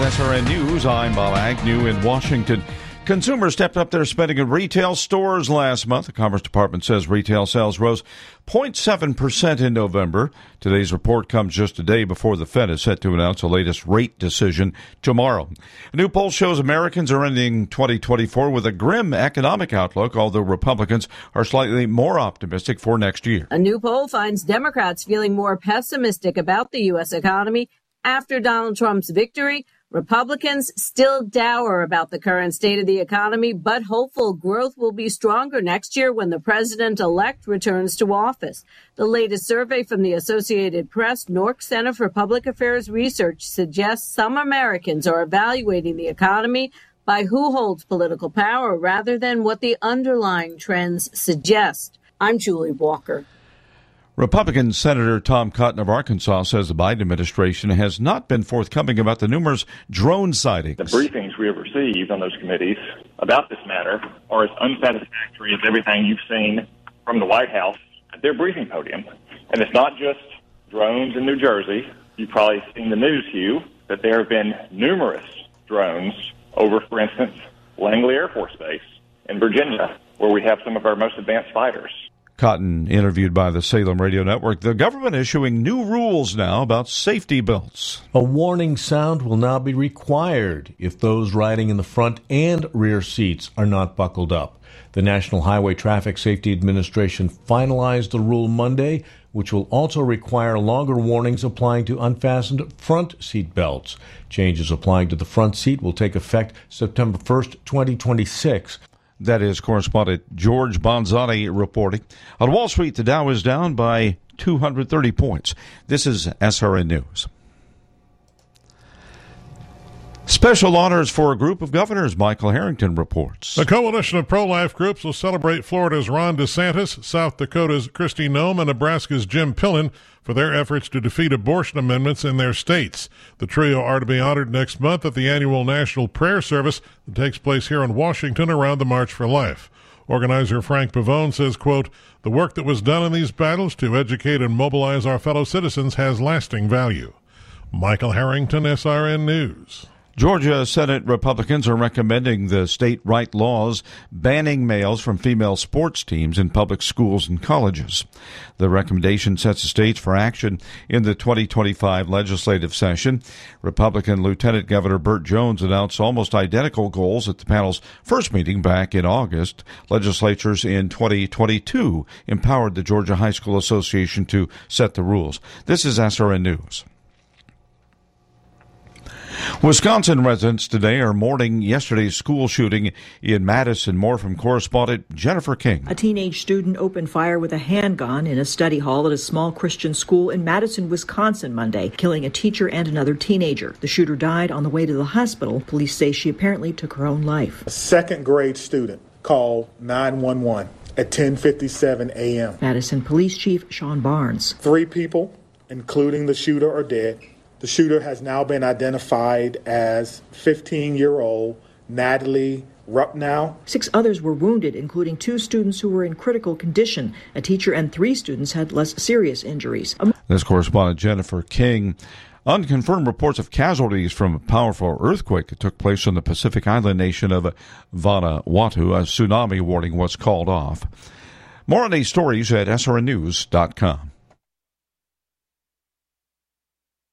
SRN News. I'm Bob Agnew in Washington. Consumers stepped up their spending in retail stores last month. The Commerce Department says retail sales rose 0.7% in November. Today's report comes just a day before the Fed is set to announce the latest rate decision tomorrow. A new poll shows Americans are ending 2024 with a grim economic outlook, although Republicans are slightly more optimistic for next year. A new poll finds Democrats feeling more pessimistic about the U.S. economy after Donald Trump's victory. Republicans still dour about the current state of the economy, but hopeful growth will be stronger next year when the president-elect returns to office. The latest survey from the Associated Press, Nork Center for Public Affairs Research, suggests some Americans are evaluating the economy by who holds political power rather than what the underlying trends suggest. I'm Julie Walker. Republican Senator Tom Cotton of Arkansas says the Biden administration has not been forthcoming about the numerous drone sightings. The briefings we have received on those committees about this matter are as unsatisfactory as everything you've seen from the White House at their briefing podium. And it's not just drones in New Jersey. You've probably seen the news, Hugh, that there have been numerous drones over, for instance, Langley Air Force Base in Virginia, where we have some of our most advanced fighters. Cotton interviewed by the Salem Radio Network. The government issuing new rules now about safety belts. A warning sound will now be required if those riding in the front and rear seats are not buckled up. The National Highway Traffic Safety Administration finalized the rule Monday, which will also require longer warnings applying to unfastened front seat belts. Changes applying to the front seat will take effect September 1st, 2026. That is correspondent George Bonzani reporting. On Wall Street, the Dow is down by 230 points. This is SRN News. Special honors for a group of governors, Michael Harrington reports. A coalition of pro-life groups will celebrate Florida's Ron DeSantis, South Dakota's Kristi Noem, and Nebraska's Jim Pillen for their efforts to defeat abortion amendments in their states. The trio are to be honored next month at the annual National Prayer Service that takes place here in Washington around the March for Life. Organizer Frank Pavone says, quote, "The work that was done in these battles to educate and mobilize our fellow citizens has lasting value." Michael Harrington, SRN News. Georgia Senate Republicans are recommending the state write laws banning males from female sports teams in public schools and colleges. The recommendation sets the stage for action in the 2025 legislative session. Republican Lieutenant Governor Burt Jones announced almost identical goals at the panel's first meeting back in August. Legislatures in 2022 empowered the Georgia High School Association to set the rules. This is SRN News. Wisconsin residents today are mourning yesterday's school shooting in Madison. More from correspondent Jennifer King. A teenage student opened fire with a handgun in a study hall at a small Christian school in Madison, Wisconsin Monday, killing a teacher and another teenager. The shooter died on the way to the hospital. Police say she apparently took her own life. A second grade student called 911 at 10:57 a.m. Madison Police Chief Sean Barnes. 3 people, including the shooter, are dead. The shooter has now been identified as 15-year-old Natalie Rupnow. 6 others were wounded, including 2 students who were in critical condition. A teacher and 3 students had less serious injuries. This correspondent Jennifer King. Unconfirmed reports of casualties from a powerful earthquake that took place on the Pacific island nation of Vanuatu. A tsunami warning was called off. More on these stories at srnnews.com.